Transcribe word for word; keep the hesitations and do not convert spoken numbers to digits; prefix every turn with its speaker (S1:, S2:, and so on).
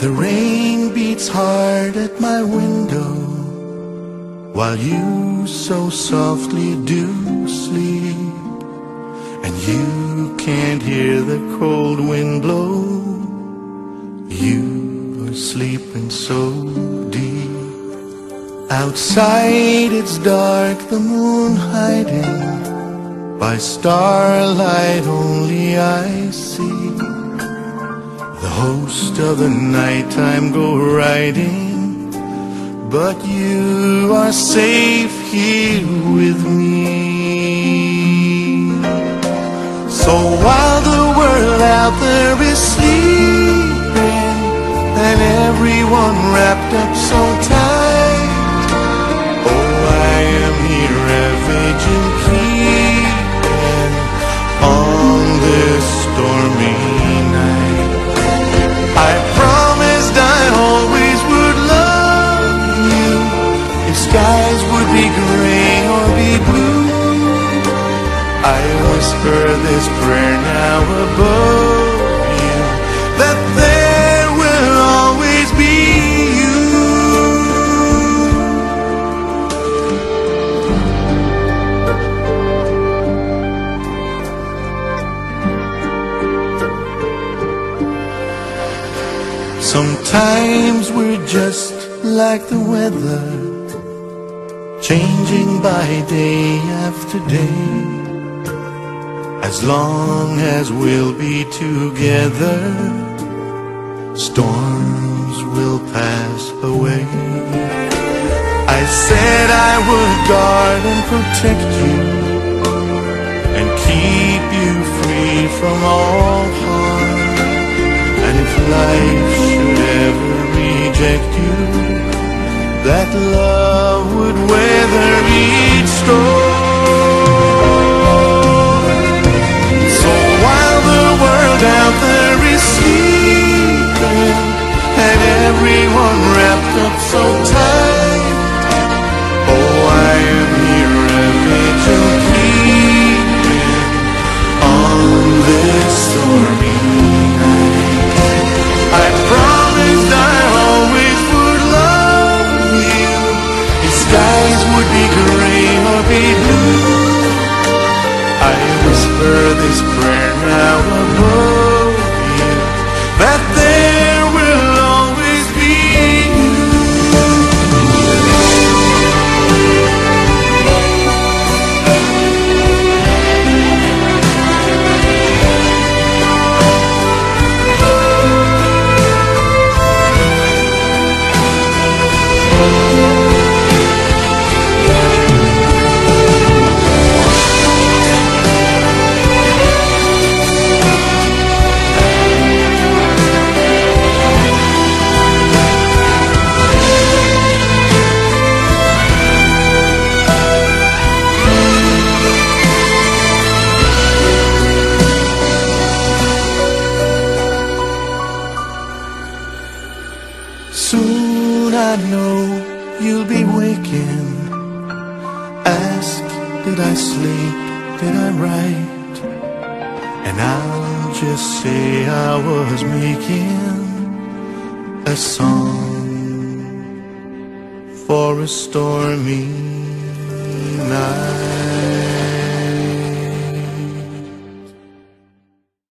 S1: The rain beats hard at my window, while you so softly do sleep, and you can't hear the cold wind blow. You are sleeping so deep. Outside it's dark, the moon hiding, by starlight only I see the host of the nighttime go riding, but you are safe here with me. So while the world out there is sleeping, and everyone wrapped up so tight, oh, I am here a vigil keeping on this stormy night. I promised I always would love you, if skies would be gray or be blue. I whisper this prayer now above you, that there will always be you. Sometimes we're just like the weather, changing by day after day. As long as we'll be together, storms will pass away. I said I would guard and protect you, and keep you free from all harm. And if life should ever reject you, that love would weather each storm. So while the world out there is sleeping, and everyone wrapped up so tight, oh, I am here a vigil keeping on this stormy night. I promised I always would love you, if skies would be gray or be blue. I whisper this prayer now above you, that there will always be you. Soon I know you'll be waking. Ask, did I sleep, did I write? And I'll just say I was making a song for a stormy